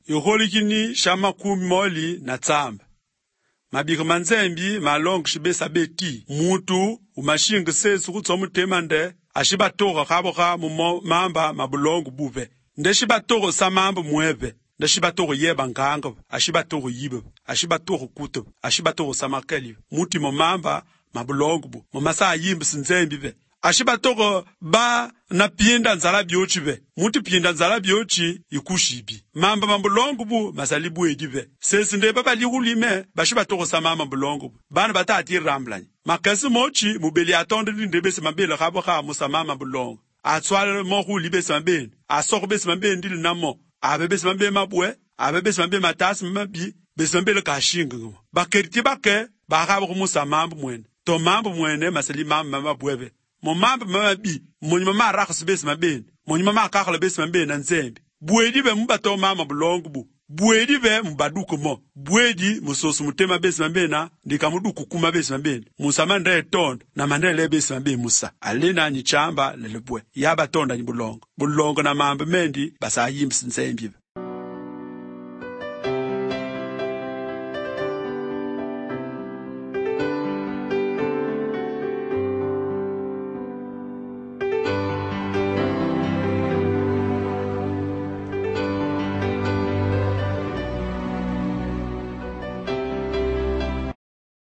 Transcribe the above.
Yoholikini shama kumoli na tsamba. Mabika manzembi malong shibesa beti. Mutu umashinga sesu kutsomu temande. Ashiba toga kaboka mamba mabulongu bube. Nde shiba togo samamba muebe. Nde shiba togo yeba nganga. Ashiba togo yibe. Ashiba togo kuto. Ashiba togo samakeli. Muti mamba mabulongu bu. Masa yimbi sinzembi be. Ashiba togo ba na pienda nzala biochi be. Muti pienda nzala biochi ikushibi. Mamba mabulongu bu masalibu edibe. Sesi nde baba liulime bashiba togo samama mabulongu bu. Bana bata ati ramblani. Makasi mochi mubeli atonde ndebese mabele kaboka musamama bulongo. Atswale mohu libese mabele. Asoko bese mabele ndili namo. Abe bese mabele mabwe. Abe bese mabele matasi mabi. Bese mabele kashinga. Bakeriti bake bakabo musamama mwene. To mambo mwene masali mama mabwebe. Mo mambo mabi. Moni mama rakhs bese mabele. Moni mama kakala bese mabele na nzembe. Bwedi be mbato mama bulongo bu. Bwedi be mbaduko mo. Bwedi musosu mutema besi mambena ndika muduku kuma besi mambena. Musa mande tonda na mandele besi mambena musa. Alina ni chamba lelebwe. Yaba tonda ni bulongo. Bulongo na mambe mendi basa yimsi nsembibe.